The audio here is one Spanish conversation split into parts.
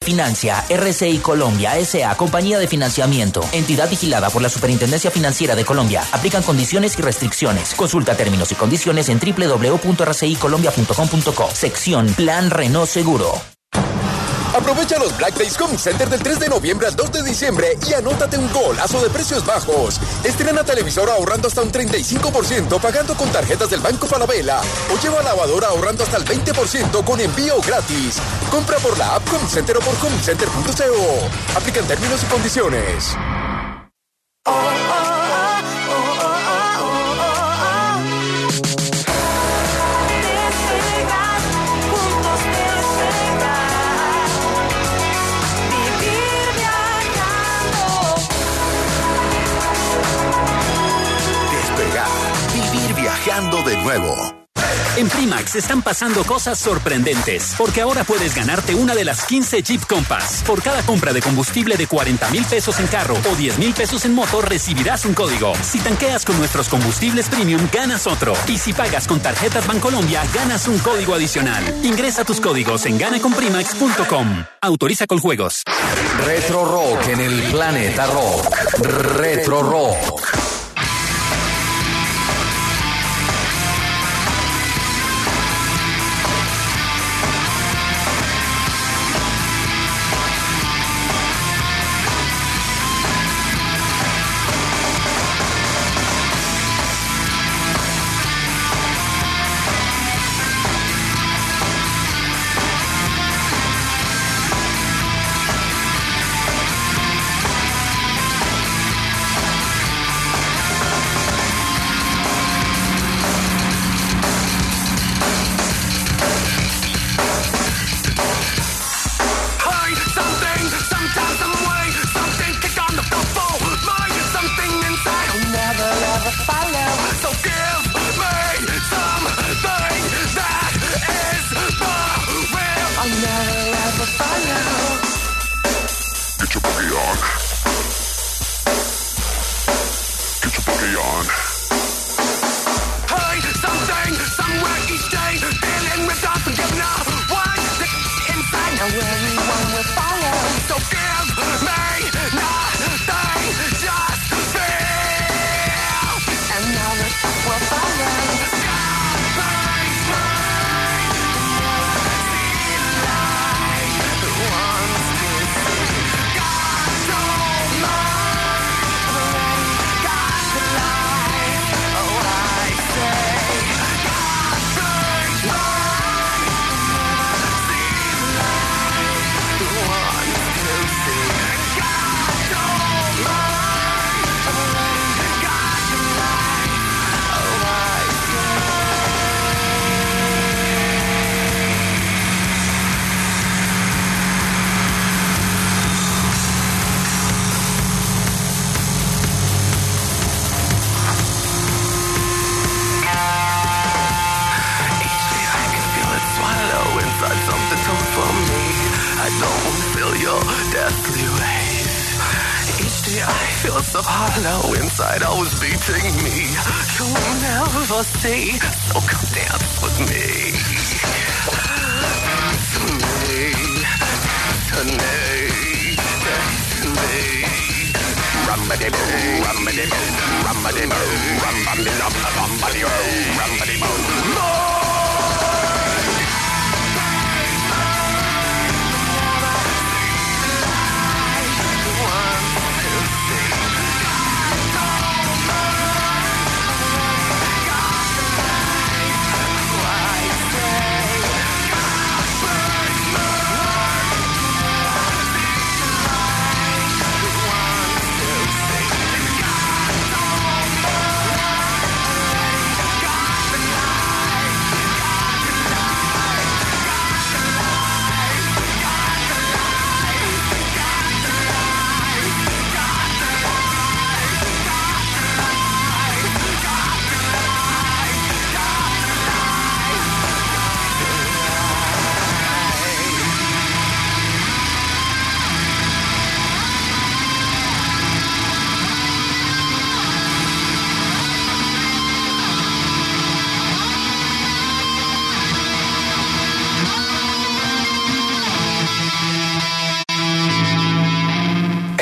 Financia, RCI Colombia, S.A., compañía de financiamiento, entidad vigilada por la Superintendencia Financiera de Colombia. Aplican condiciones y restricciones. Consulta términos y condiciones en www.rcicolombia.com.co. Sección Plan Renault Seguro. Aprovecha los Black Days Home Center del 3 de noviembre al 2 de diciembre y anótate un golazo de precios bajos. Estrena televisor ahorrando hasta un 35% pagando con tarjetas del Banco Falabella. O lleva lavadora ahorrando hasta el 20% con envío gratis. Compra por la app Home Center o por homecenter.co. Aplican términos y condiciones. Viajando de nuevo. En Primax están pasando cosas sorprendentes, porque ahora puedes ganarte una de las 15 Jeep Compass. Por cada compra de combustible de 40,000 pesos en carro o 10,000 pesos en moto, recibirás un código. Si tanqueas con nuestros combustibles premium, ganas otro. Y si pagas con tarjetas Bancolombia, ganas un código adicional. Ingresa tus códigos en ganaconprimax.com. Autoriza con juegos. Retro Rock en el Planeta Rock. Retro Rock.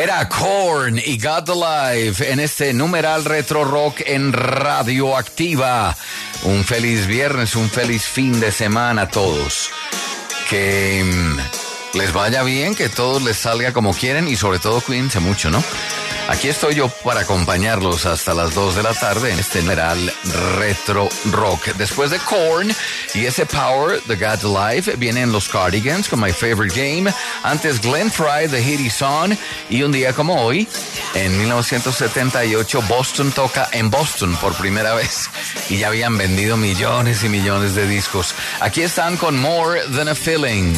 Era Korn y Got the Life en este numeral Retro Rock en Radioactiva. Un feliz viernes, un feliz fin de semana a todos. Que les vaya bien, que todo les salga como quieren y sobre todo cuídense mucho, ¿no? Aquí estoy yo para acompañarlos hasta las 2 de la tarde en este numeral Retro Rock. Después de Korn y ese Power, The God Life, vienen los Cardigans con My Favorite Game. Antes Glenn Frey, The Hitty Song. Y un día como hoy, en 1978, Boston toca en Boston por primera vez. Y ya habían vendido millones y millones de discos. Aquí están con More Than a Feeling.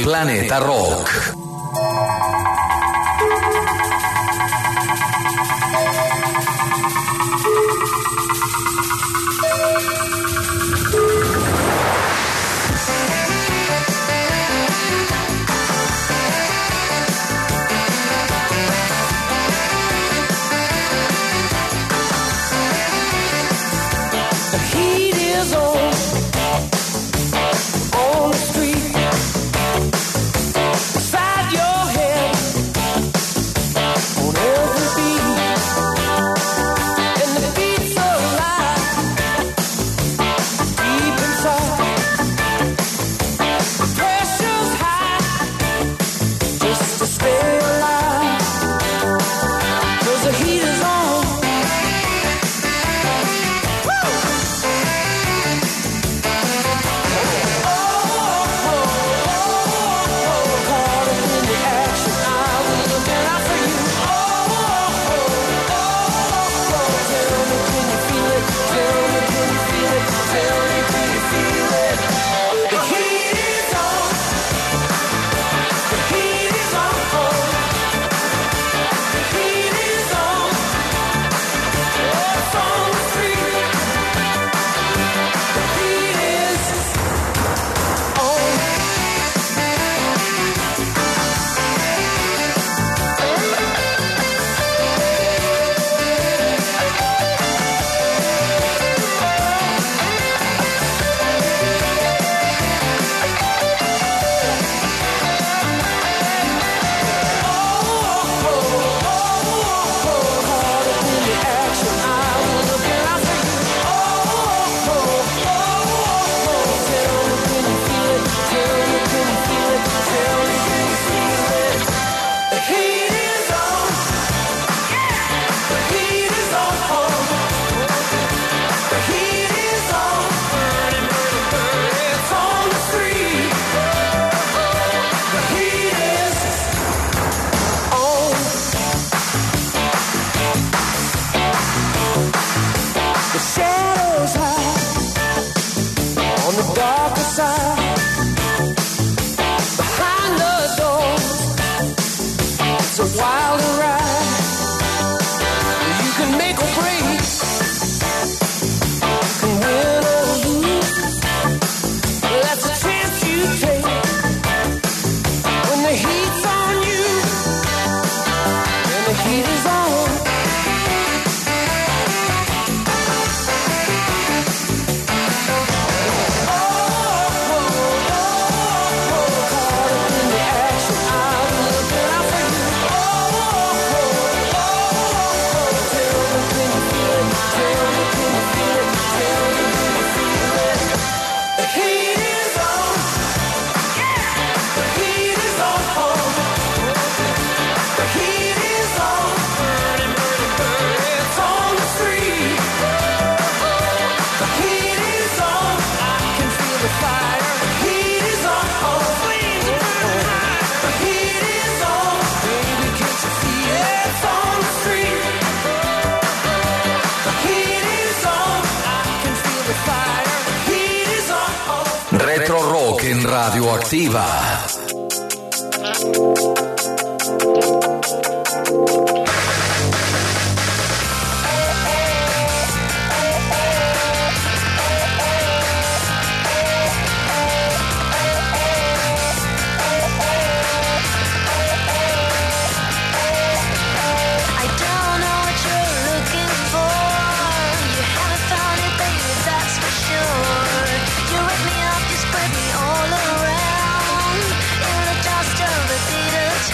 Planeta Rock. Retro Rock in Radioactiva. You wake me up, you spread me all around in the dust of the theater.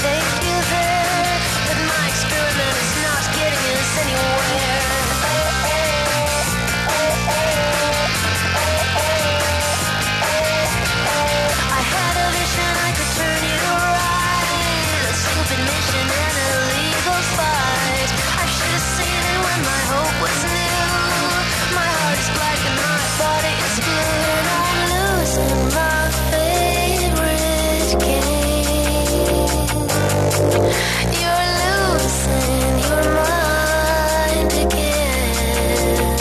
take you there, but my experiment is not getting us anywhere. I had a vision I could turn you right, a stupid mission and a legal fight. I should have seen it when my hope was new. My heart is black and my body is blue, and I'm losing my favorite game. You're losing your mind again.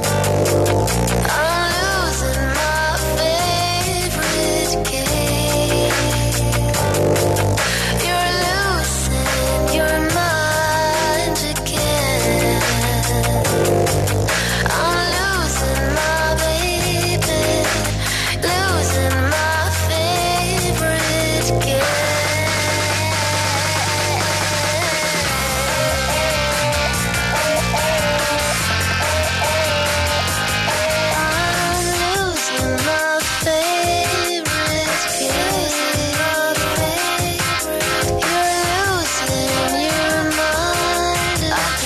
I'm losing my favorite game. You're losing your mind again. I'm losing my baby, losing my favorite game. I'm losing my favorite game. You're losing your mind. I've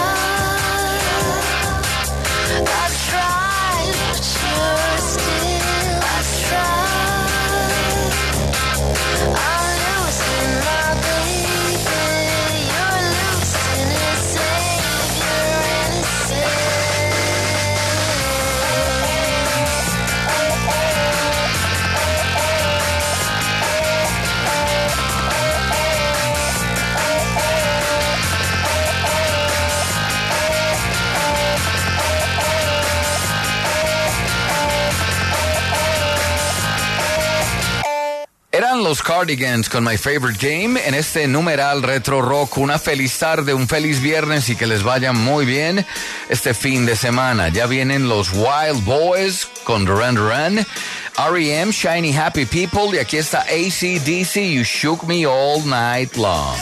tried, but you're still. I've tried. I'm losing my baby. You're losing a savior innocent. Eran los Cardigans con My Favorite Game en este numeral Retro Rock. Una feliz tarde, un feliz viernes y que les vaya muy bien este fin de semana. Ya vienen los Wild Boys con Duran Duran, R.E.M., Shiny Happy People, y aquí está AC/DC, You Shook Me All Night Long.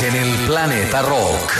en el Planeta Rock.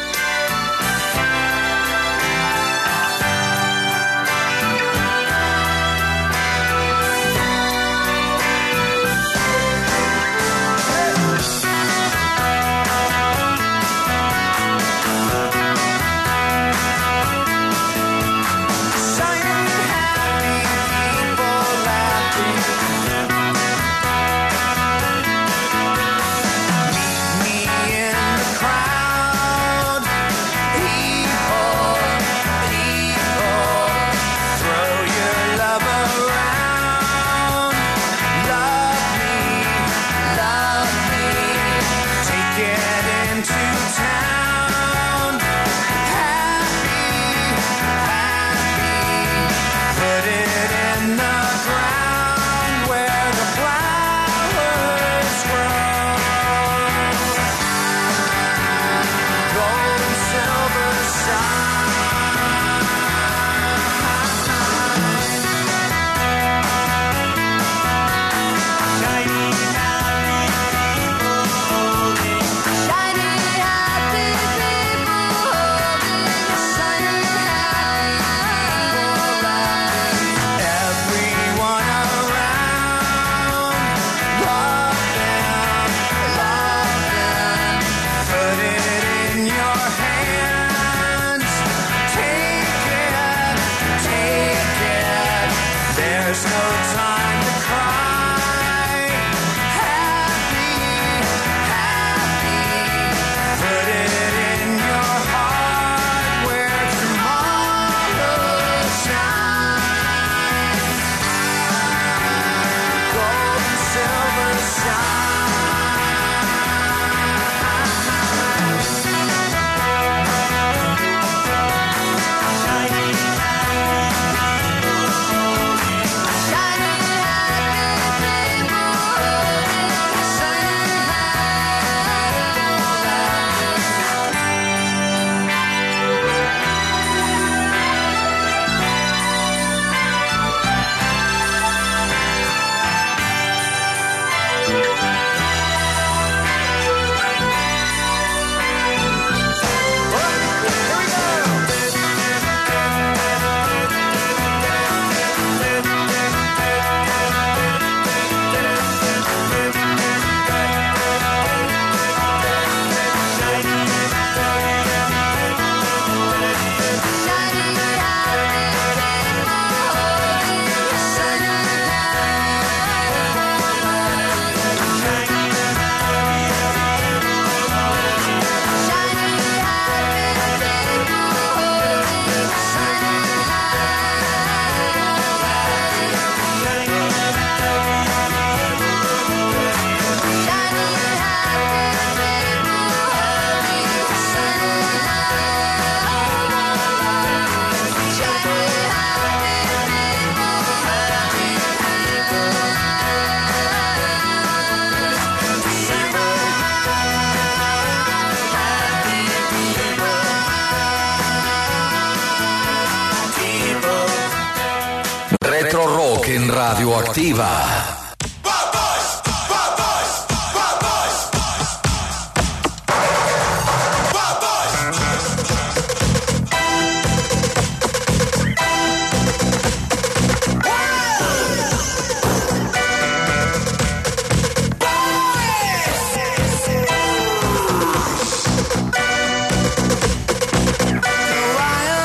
Retro Rock en Radioactiva.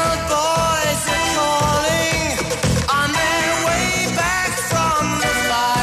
Boys are calling on their way back from the fight.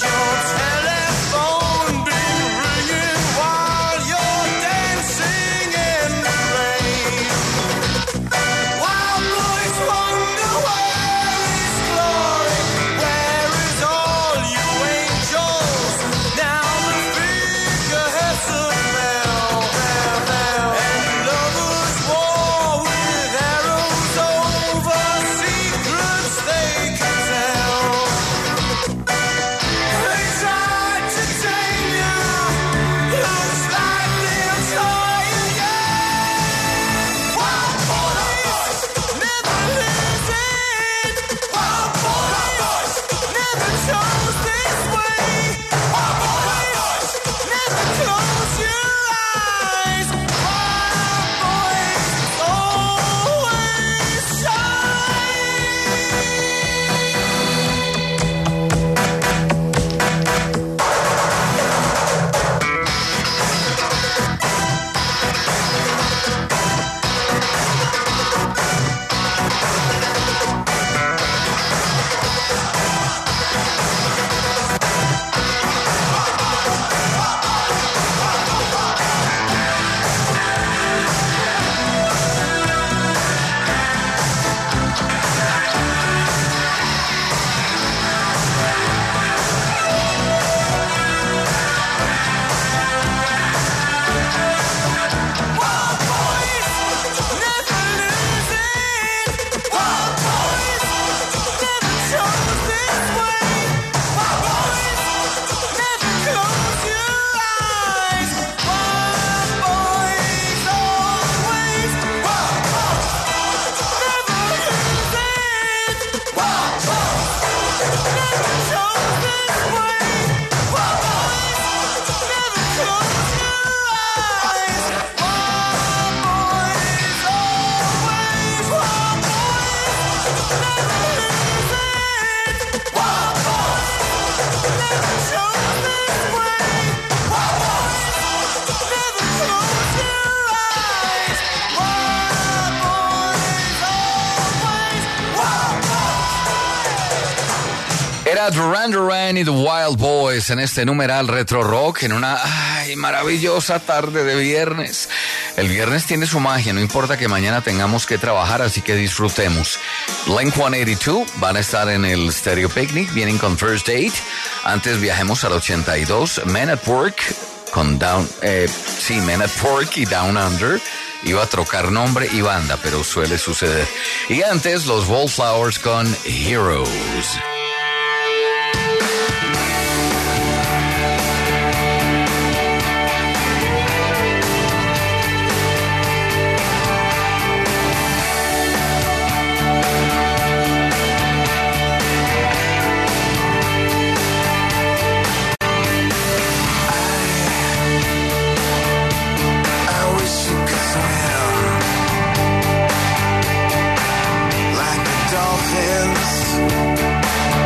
Era Duran Duran y The Wild Boys en este numeral Retro Rock en una maravillosa tarde de viernes. El viernes tiene su magia, no importa que mañana tengamos que trabajar, así que disfrutemos. Blink-182 van a estar en el Stereo Picnic, vienen con First Date. Antes viajemos al 82, Men at Work con Men at Work y Down Under. Iba a trocar nombre y banda, pero suele suceder. Y antes, los Wallflowers con Heroes. Like the dolphins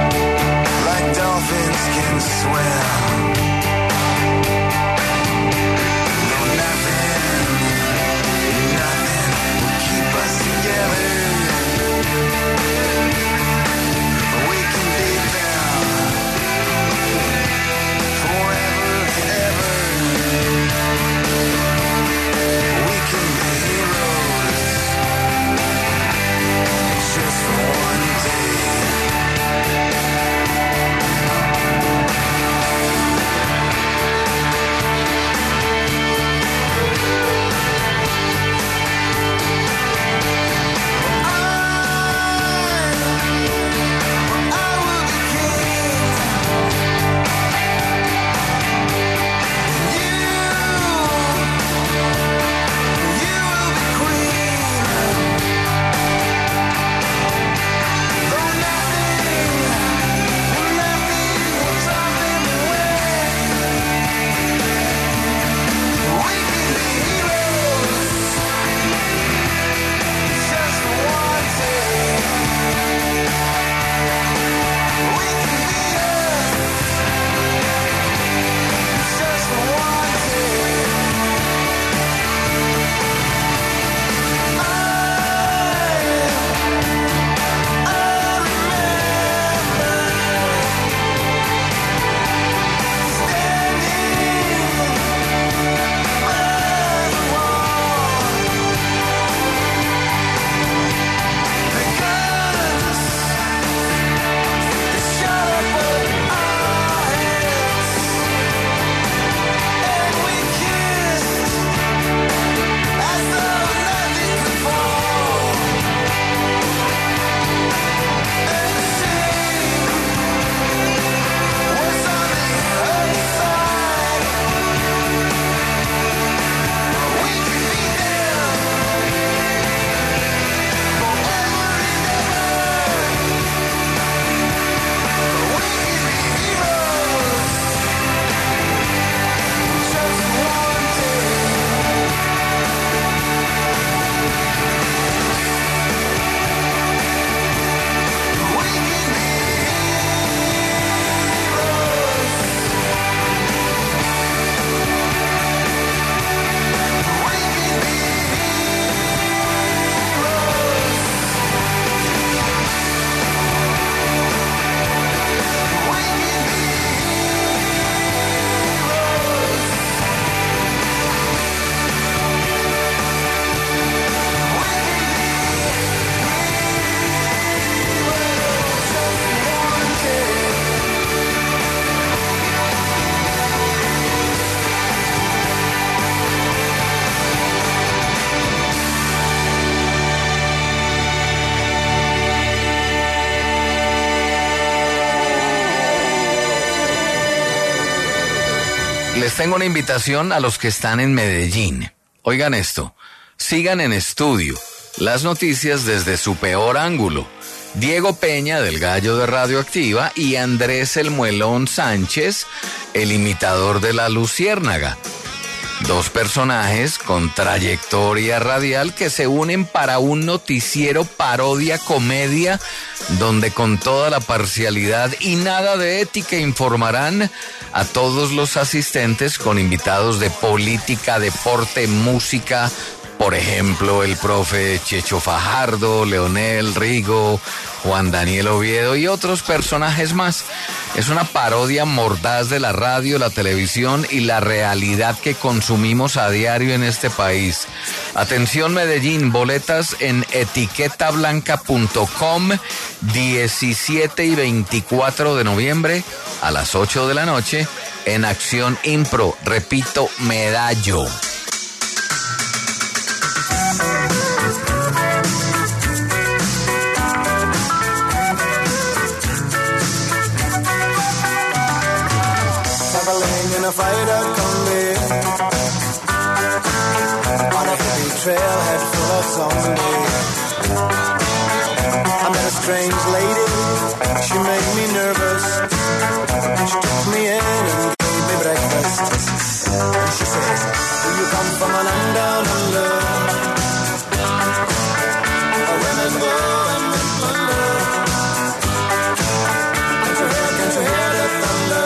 Les tengo una invitación a los que están en Medellín. Oigan esto, sigan en estudio las noticias desde su peor ángulo. Diego Peña, del Gallo de Radioactiva, y Andrés el Muelón Sánchez, el imitador de la Luciérnaga. Dos personajes con trayectoria radial que se unen para un noticiero parodia comedia donde con toda la parcialidad y nada de ética informarán a todos los asistentes con invitados de política, deporte, música. Por ejemplo, el profe Checho Fajardo, Leonel Rigo, Juan Daniel Oviedo y otros personajes más. Es una parodia mordaz de la radio, la televisión y la realidad que consumimos a diario en este país. Atención Medellín, boletas en etiquetablanca.com, 17 y 24 de noviembre a las 8 de la noche en Acción Impro. Repito, Medallo. In a fighter combi on a hippie trailhead full of zombies. I met a strange lady, she made me nervous. She took me in and gave me breakfast. And she said, do you come from a land down under? Where women go and men plunder. Can't you hear the thunder?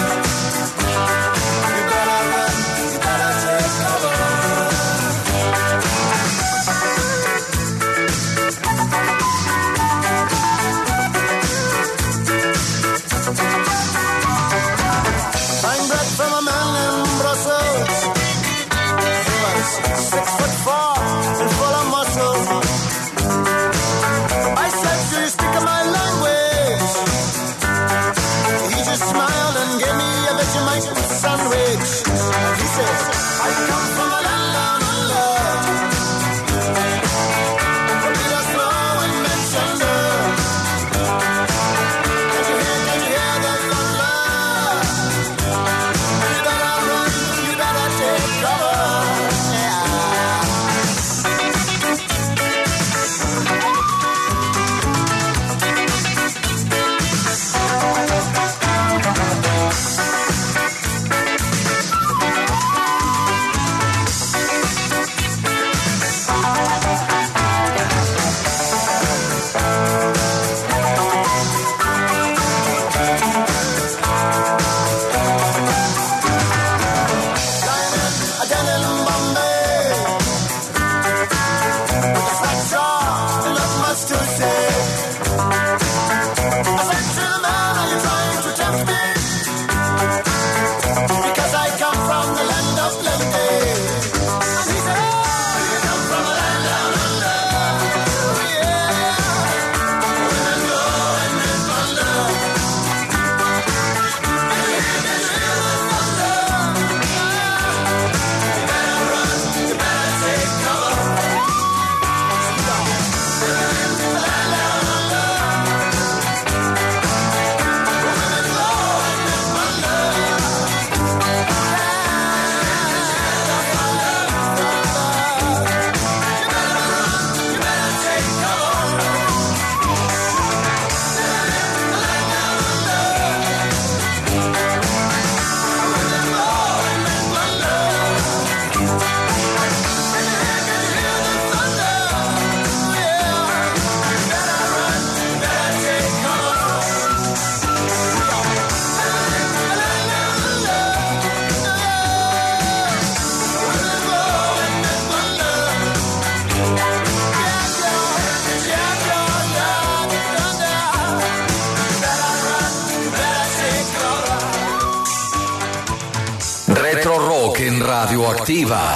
Retro Rock en Radioactiva.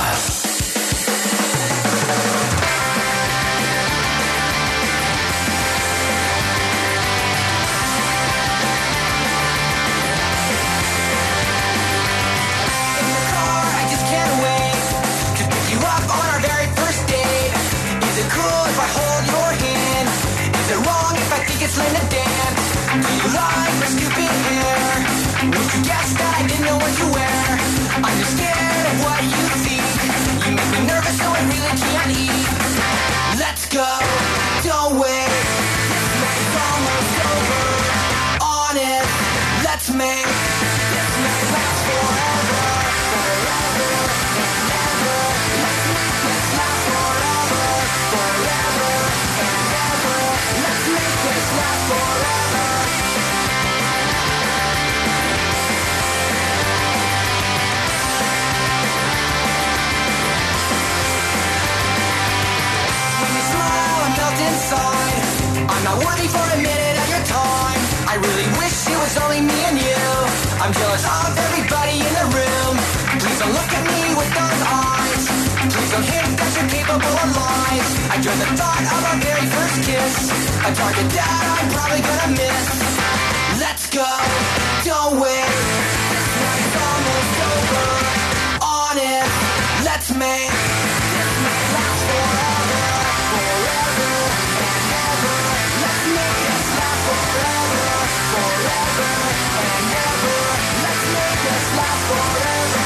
It's Linda Dan. Do you like my stupid hair? Would you guess that I didn't know what to wear. I'm just scared of what you think. You make me nervous so I really can't eat. Let's go, don't wait. This night's almost over. Honest, let's make this night last forever. Forever and ever. Let's make this last forever. Forever and ever. Let's make this last forever. When you smile, I melt inside. I'm not worthy for a minute of your time. I really wish it was only me and you. I'm jealous of everybody in the room. Please don't look at me with those eyes. Please don't hint that you're capable of lies. I dread the thought of our very first kiss. A target that I'm probably gonna miss. Let's go, don't wait. This night's almost over. Honest, let's make this night last forever. Forever and ever. Let's make this last forever. Forever and ever. Let's make this last forever.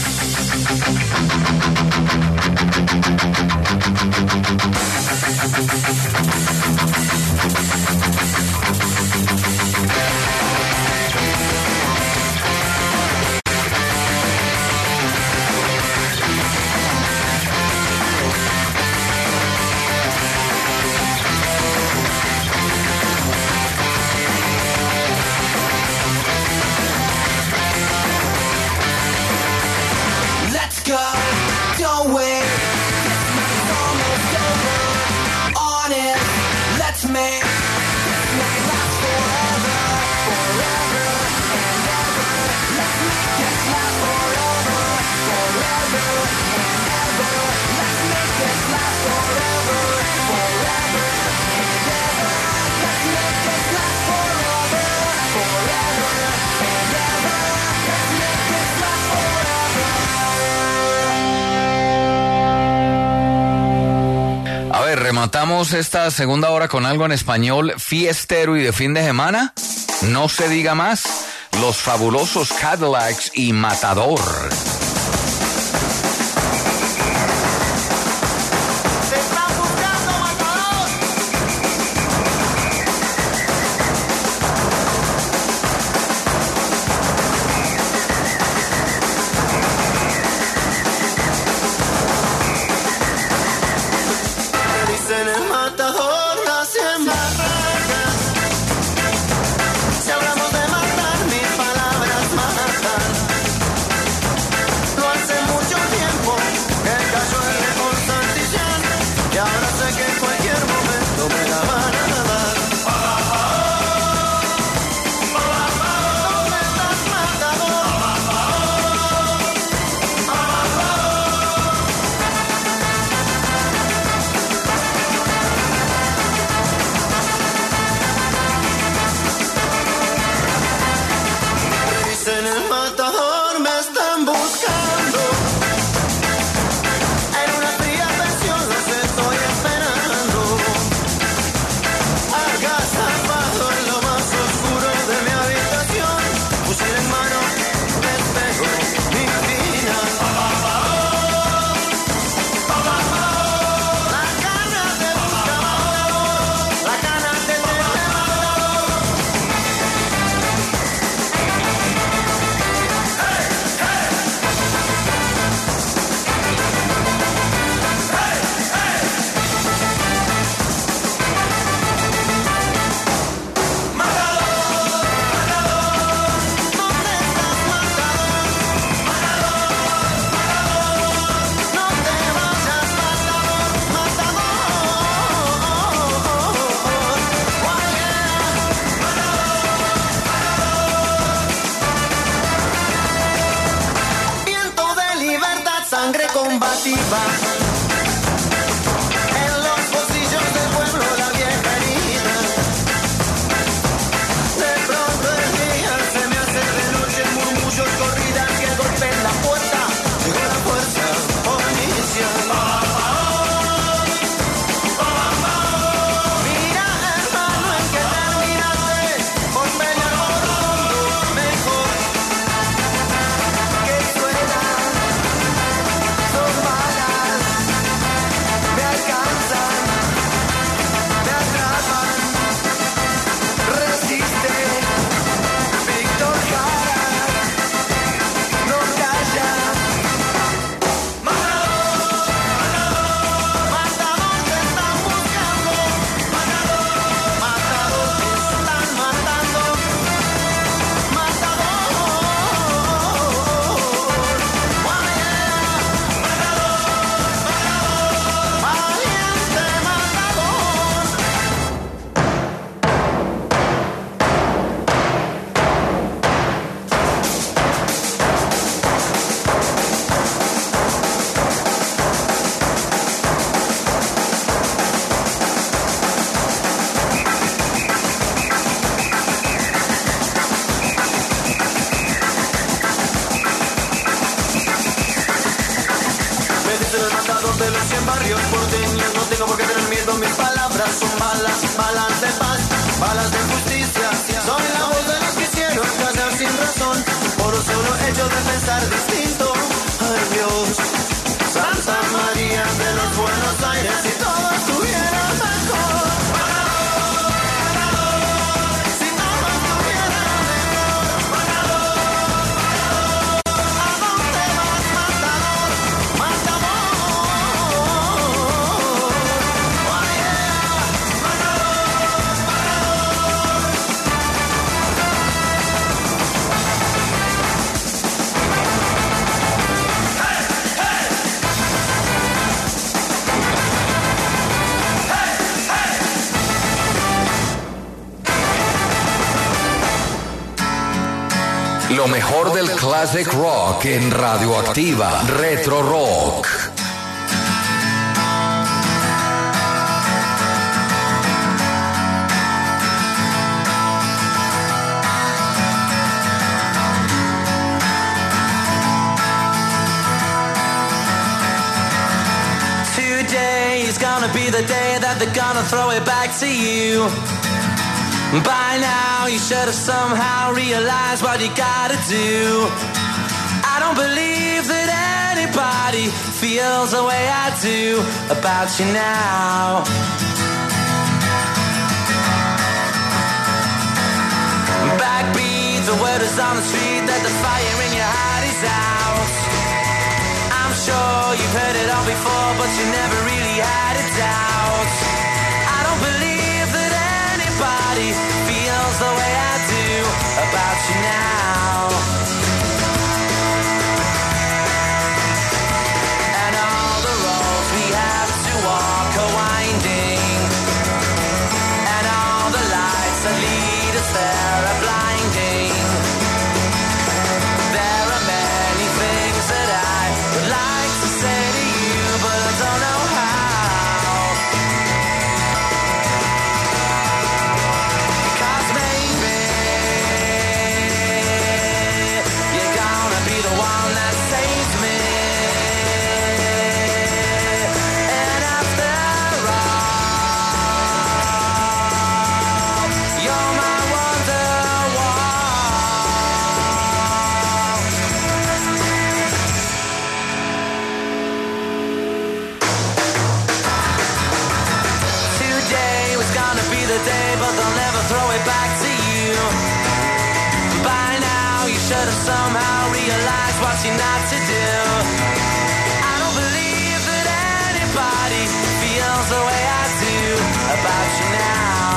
Let's go, don't wait. This night's almost over. Honest, let's make this night last forever. Forever and ever. Let's make this last forever. Forever and ever. Let's make this last forever. Forever and ever. Let's make this last forever. Forever and ever. Let's make this last forever. A ver, rematamos esta segunda hora con algo en español fiestero y de fin de semana. No se diga más. Los fabulosos Cadillacs y Matador. Te están buscando, matador. Me dicen el matador, nací en Barracas. Si hablamos de matar, mis palabras matan. No hace mucho tiempo que cayó el León Santillán, y ahora sé que en cualquier momento me la van a dar. ¿Dónde estás, matador? Dicen el matador, me están buscando. En una fría pensión los estoy esperando. Agazapado en lo más oscuro de mi habitación. Fusil en mano, despego mi final. La cana te busca, matador. La cana te busca, matador. ¿Dónde estás, matador? No te vayas, matador, matador. Viento de libertad, sangre combativa. En los bolsillos del pueblo la vieja herida. De pronto el día se me hace de noche, murmullos, corridas y el golpe en la puerta. Llegó la fuerza policial. Mira, hermano, en que terminaste por pelear por un mundo mejor. de los 100 barrios porteños. No tengo por qué tener miedo, mis palabras son balas, balas de paz, balas de justicia. Soy la voz de los que hicieron callar sin razón, por un solo hecho de pensar distinto. Ay Dios, Santa María de los Buenos Aires, si todo estuviera mejor. Si todo estuviera mejor. ¿A dónde vas, matador? Matador. Oh yeah. Lo mejor del classic rock en Radioactiva, Retro Rock. Today is gonna be the day that they're gonna throw it back to you. By now you should have somehow realized what you gotta do. I don't believe that anybody feels the way I do about you now. Backbeat, the word is on the street that the fire in your heart is out. I'm sure you've heard it all before, but you never really had a doubt. I don't believe that anybody feels the way I do about you now. And all the roads we have to walk are winding, and all the lights that lead us there are blinding. There are many things that I would like to say to you, but I don't know how. 'Cause maybe you're gonna be the one that saves me. And after all, you're my Wonderwall. Today was gonna be the day, but they'll never throw it back to you. By now you should have somehow realized what you're not to do. I don't believe that anybody feels the way I do about you now.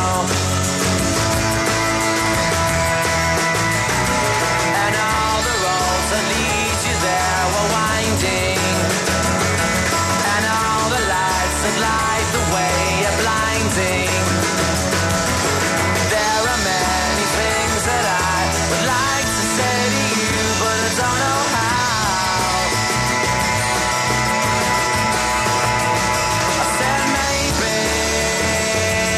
And all the roads that lead you there were winding, and all the lights that light the way are blinding. There are many things that I would like to say to you, but I don't know how. I said maybe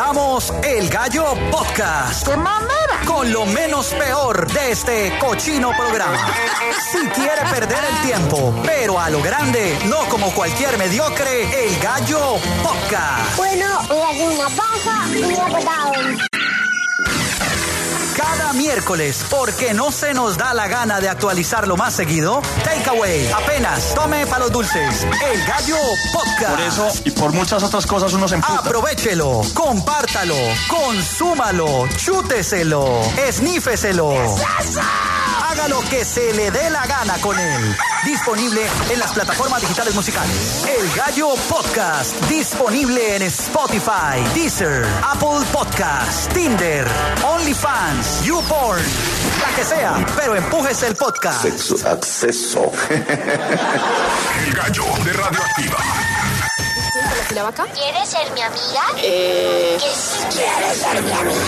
presentamos El Gallo Podcast. ¡Qué mamera! Con lo menos peor de este cochino programa. Si quiere perder el tiempo, pero a lo grande, no como cualquier mediocre, El Gallo Podcast. Bueno, voy a hacer una paja y un apretado. Cada miércoles, porque no se nos da la gana de actualizarlo más seguido, Takeaway, apenas tome para los dulces, El Gallo Podcast. Por eso y por muchas otras cosas uno se emputa. Aprovechelo, compártalo, consúmalo, chúteselo, esnífeselo. Haga lo que se le dé la gana con él. Disponible en las plataformas digitales musicales. El Gallo Podcast, disponible en Spotify, Deezer, Apple Podcast, Tinder, OnlyFans, YouPorn, la que sea, pero empújese el podcast. Sexo, acceso. El Gallo de Radioactiva. ¿La vaca? ¿Quieres ser mi amiga? Que sí quieres ser mi amiga.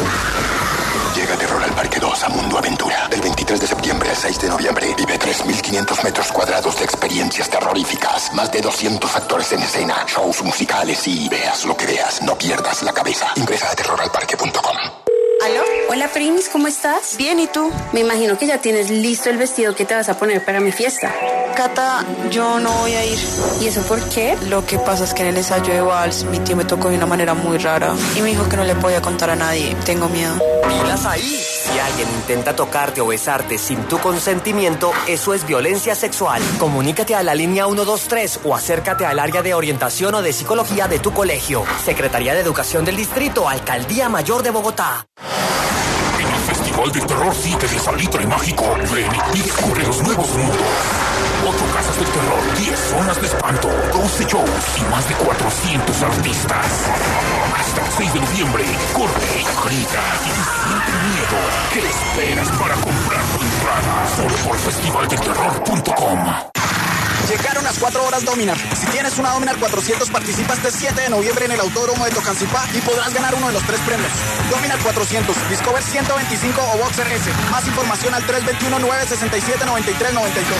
Llega Terror al Parque 2 a Mundo Aventura. Del 23 de septiembre al 6 de noviembre. Vive 3.500 metros cuadrados de experiencias terroríficas. Más de 200 actores en escena. Shows musicales y veas lo que veas. No pierdas la cabeza. Ingresa a terroralparque.com. ¿Aló? Hola, Primis, ¿cómo estás? Bien, ¿y tú? Me imagino que ya tienes listo el vestido que te vas a poner para mi fiesta. Cata, yo no voy a ir. ¿Y eso por qué? Lo que pasa es que en el ensayo de vals mi tío me tocó de una manera muy rara y me dijo que no le podía contar a nadie. Tengo miedo. ¡Pilas ahí! Si alguien intenta tocarte o besarte sin tu consentimiento, eso es violencia sexual. Comunícate a la línea 123 o acércate al área de orientación o de psicología de tu colegio. Secretaría de Educación del Distrito, Alcaldía Mayor de Bogotá. En el Festival de Terror 7 de Salitre y Mágico, ven y descubre los nuevos mundos. 8 casas del terror, 10 zonas de espanto, 12 shows y más de 400 artistas. Hasta el 6 de noviembre, corre, grita y siente miedo. ¿Qué esperas para comprar tu entrada? Solo por festivaldeterror.com. Llegaron las 4 horas Dominar. Si tienes una Dominar 400, participa este 7 de noviembre en el Autódromo de Tocancipá y podrás ganar uno de los 3 premios. Dominar 400, Discover 125 o Boxer S. Más información al 321-967-9392.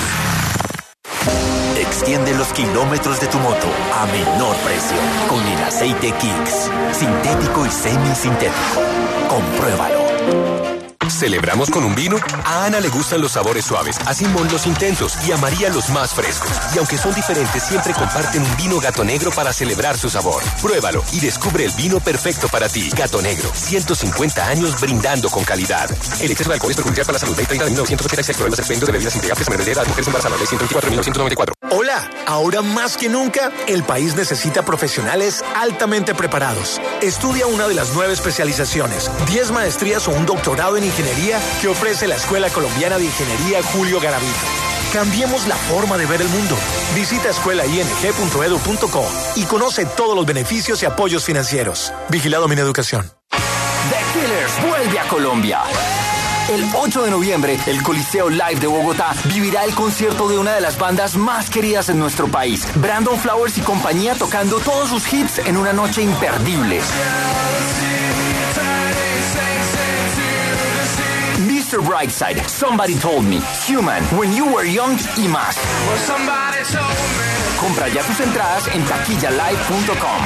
Extiende los kilómetros de tu moto a menor precio con el aceite Kicks. Sintético y semisintético. Compruébalo. ¿Celebramos con un vino? A Ana le gustan los sabores suaves, a Simón los intensos y a María los más frescos. Y aunque son diferentes, siempre comparten un vino Gato Negro para celebrar su sabor. Pruébalo y descubre el vino perfecto para ti. Gato Negro, 150 años brindando con calidad. El exceso de alcohol es perjudicial para la salud. Ley 30 de 1986, problemas del expendio de bebidas embriagantes, menores de edad, mujeres embarazadas, ley 124 de 1994. Hola, ahora más que nunca, el país necesita profesionales altamente preparados. Estudia una de las 9 especializaciones, 10 maestrías o un doctorado en ingeniería que ofrece la Escuela Colombiana de Ingeniería Julio Garavito. Cambiemos la forma de ver el mundo. Visita escuelaing.edu.co y conoce todos los beneficios y apoyos financieros. Vigilado Mineducación. The Killers vuelve a Colombia. El 8 de noviembre, el Coliseo Live de Bogotá vivirá el concierto de una de las bandas más queridas en nuestro país, Brandon Flowers y compañía, tocando todos sus hits en una noche imperdible. Mr. Brightside, Somebody Told Me, Human, When You Were Young y más. Compra ya tus entradas en taquillalive.com.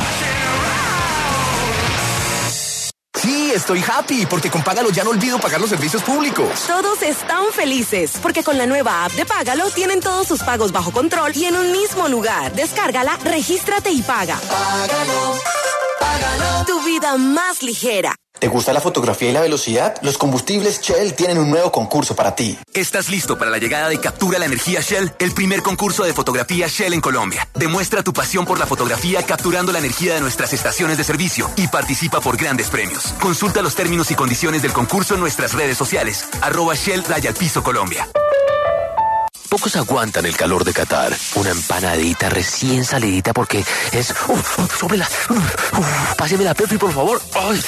Sí, estoy happy porque con Págalo ya no olvido pagar los servicios públicos. Todos están felices porque con la nueva app de Págalo tienen todos sus pagos bajo control y en un mismo lugar. Descárgala, regístrate y paga. Págalo, págalo. Tu vida más ligera. ¿Te gusta la fotografía y la velocidad? Los combustibles Shell tienen un nuevo concurso para ti. ¿Estás listo para la llegada de Captura la Energía Shell? El primer concurso de fotografía Shell en Colombia. Demuestra tu pasión por la fotografía capturando la energía de nuestras estaciones de servicio y participa por grandes premios. Consulta los términos y condiciones del concurso en nuestras redes sociales. @Shell_Colombia. Pocos aguantan el calor de Qatar. Una empanadita recién salidita porque es... sóbrela. Páseme la Pepsi, por favor. Ay.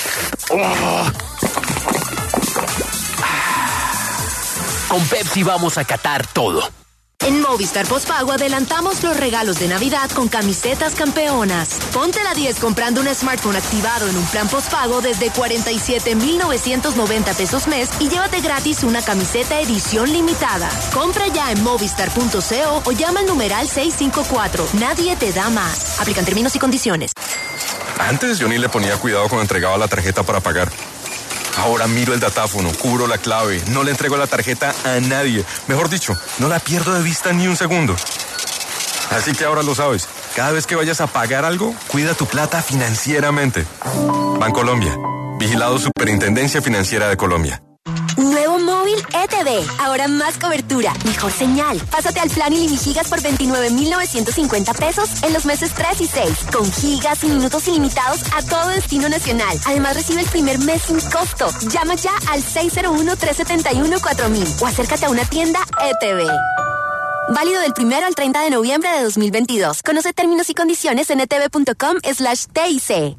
Con Pepsi vamos a catar todo. En Movistar Postpago adelantamos los regalos de Navidad con camisetas campeonas. Ponte la 10 comprando un smartphone activado en un plan postpago desde 47,990 pesos mes y llévate gratis una camiseta edición limitada. Compra ya en movistar.co o llama al numeral 654. Nadie te da más. Aplican términos y condiciones. Antes yo ni le ponía cuidado cuando entregaba la tarjeta para pagar. Ahora miro el datáfono, cubro la clave, no le entrego la tarjeta a nadie. Mejor dicho, no la pierdo de vista ni un segundo. Así que ahora lo sabes. Cada vez que vayas a pagar algo, cuida tu plata financieramente. Bancolombia. Vigilado Superintendencia Financiera de Colombia. Nuevo móvil ETV. Ahora más cobertura, mejor señal. Pásate al plan Ilimigigas por 29,950 pesos en los meses 3 y 6. Con gigas y minutos ilimitados a todo destino nacional. Además recibe el primer mes sin costo. Llama ya al 601-371-4000 o acércate a una tienda ETV. Válido del 1 al 30 de noviembre de 2022. Conoce términos y condiciones en etv.com/TIC.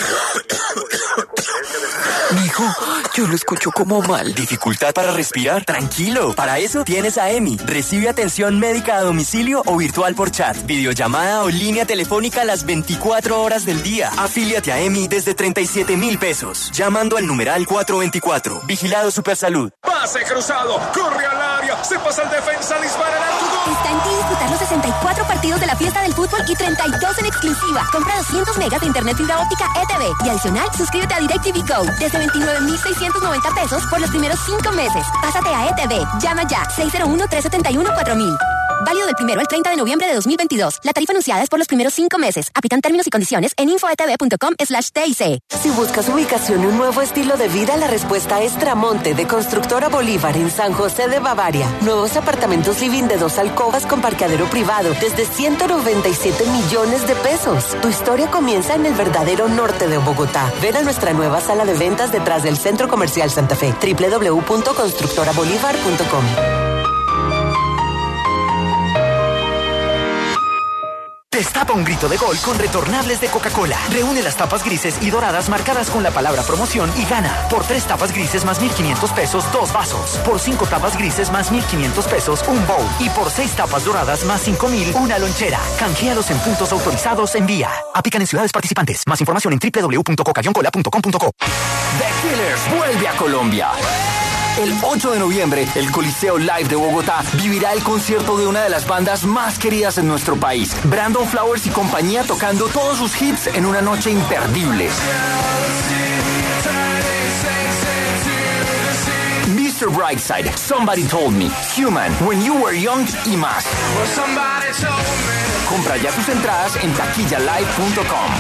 Mijo, yo lo escucho como mal. ¿Dificultad para respirar? Tranquilo, para eso tienes a EMI. Recibe atención médica a domicilio o virtual por chat, videollamada o línea telefónica las 24 horas del día. Afíliate a EMI desde 37,000 pesos, llamando al numeral 424. Vigilado Supersalud. Pase cruzado, corre al área, se pasa el defensa, dispara el arco. Está en ti disfrutar los 64 partidos de la fiesta del fútbol y 32 en exclusiva. Compra 200 megas de internet fibra óptica ETV y adicional, suscríbete a DirecTV Go desde 29,690 pesos por los primeros 5 meses. Pásate a ETV. Llama ya 601-371-4000. Válido del 1 al 30 de noviembre de 2022. La tarifa anunciada es por los primeros 5 meses. Aplican términos y condiciones en infoetv.com/TIC. Si buscas ubicación y un nuevo estilo de vida, la respuesta es Tramonte de Constructora Bolívar en San José de Bavaria. Nuevos apartamentos living de 2 alcobas con parqueadero privado desde 197 millones de pesos. Tu historia comienza en el verdadero norte de Bogotá. Ven a nuestra nueva sala de ventas detrás del Centro Comercial Santa Fe. www.constructorabolívar.com. Destapa un grito de gol con retornables de Coca-Cola. Reúne las tapas grises y doradas marcadas con la palabra promoción y gana. Por 3 tapas grises más 1,500 pesos, 2 vasos. Por 5 tapas grises más 1,500 pesos, un bowl. Y por 6 tapas doradas más 5,000, una lonchera. Canjealos en puntos autorizados en Vía. Aplican en ciudades participantes. Más información en www.coca-cola.com.co. The Killers vuelve a Colombia. El 8 de noviembre, el Coliseo Live de Bogotá vivirá el concierto de una de las bandas más queridas en nuestro país. Brandon Flowers y compañía tocando todos sus hits en una noche imperdible. Mr. Brightside, Somebody Told Me, Human, When You Were Young y más. Compra ya tus entradas en taquillalive.com.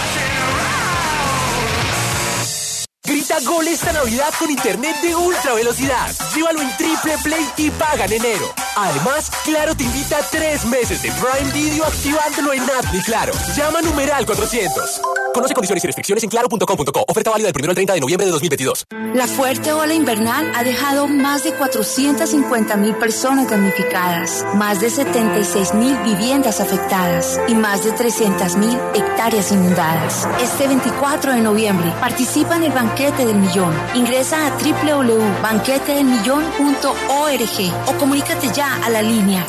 Grita gol esta Navidad con internet de ultra velocidad. Llévalo en Triple Play y paga en enero. Además, Claro te invita a 3 meses de Prime Video activándolo en App Mi Claro. Llama numeral 400. Conoce condiciones y restricciones en claro.com.co. Oferta válida del 1 al 30 de noviembre de 2022. La fuerte ola invernal ha dejado más de 450,000 personas damnificadas, más de 76,000 viviendas afectadas y más de 300,000 hectáreas inundadas. Este 24 de noviembre participa en el Banquete del Millón. Ingresa a www.banquetedelmillón.org o comunícate ya a la línea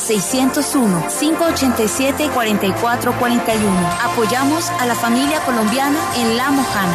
601-587-4441. Apoyamos a la familia colombiana en La Mojana.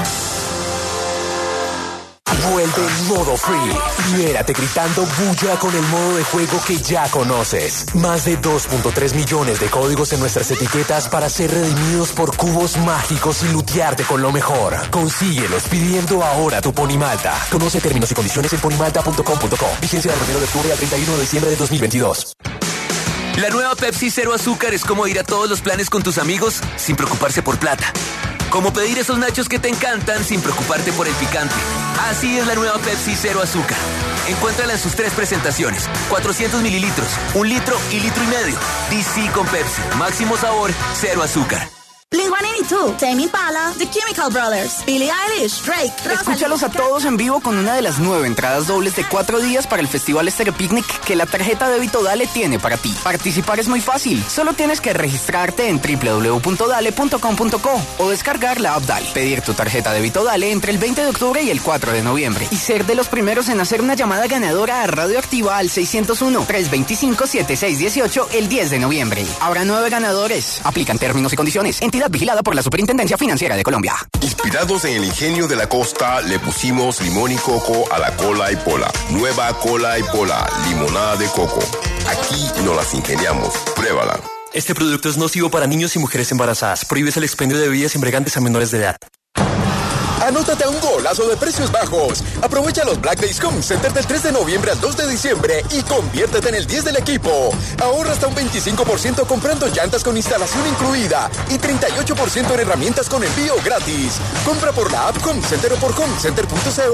Vuelve modo free. Libérate gritando bulla con el modo de juego que ya conoces. Más de 2.3 millones de códigos en nuestras etiquetas para ser redimidos por cubos mágicos y lutearte con lo mejor. Consíguelos pidiendo ahora tu Ponimalta. Conoce términos y condiciones en ponimalta.com.co. Vigencia del 1 de octubre al 31 de diciembre de 2022. La nueva Pepsi Cero Azúcar es como ir a todos los planes con tus amigos sin preocuparse por plata. Como pedir esos nachos que te encantan sin preocuparte por el picante. Así es la nueva Pepsi Cero Azúcar. Encuéntrala en sus 3 presentaciones. 400 mililitros, 1 litro y litro y medio. DC con Pepsi. Máximo sabor, cero azúcar. Blink-182, Tame Impala, The Chemical Brothers, Billie Eilish, Drake, Escúchalos a todos en vivo con una de las 9 entradas dobles de 4 días para el Festival Estéreo Picnic que la tarjeta débito Dale tiene para ti. Participar es muy fácil, solo tienes que registrarte en www.dale.com.co o descargar la app Dale, pedir tu tarjeta débito Dale entre el 20 de octubre y el 4 de noviembre y ser de los primeros en hacer una llamada ganadora a Radioactiva al 601-325-7618 el 10 de noviembre. Habrá 9 ganadores. Aplican términos y condiciones. Entidad vigilada por la Superintendencia Financiera de Colombia. Inspirados en el ingenio de la costa, le pusimos limón y coco a la cola y pola. Nueva cola y pola, limonada de coco. Aquí nos las ingeniamos. Pruébala. Este producto es nocivo para niños y mujeres embarazadas. Prohíbes el expendio de bebidas embriagantes a menores de edad. Anótate a un golazo de precios bajos. Aprovecha los Black Days Home Center del 3 de noviembre al 2 de diciembre y conviértete en el 10 del equipo. Ahorra hasta un 25% comprando llantas con instalación incluida y 38% en herramientas con envío gratis. Compra por la app Home Center o por homecenter.co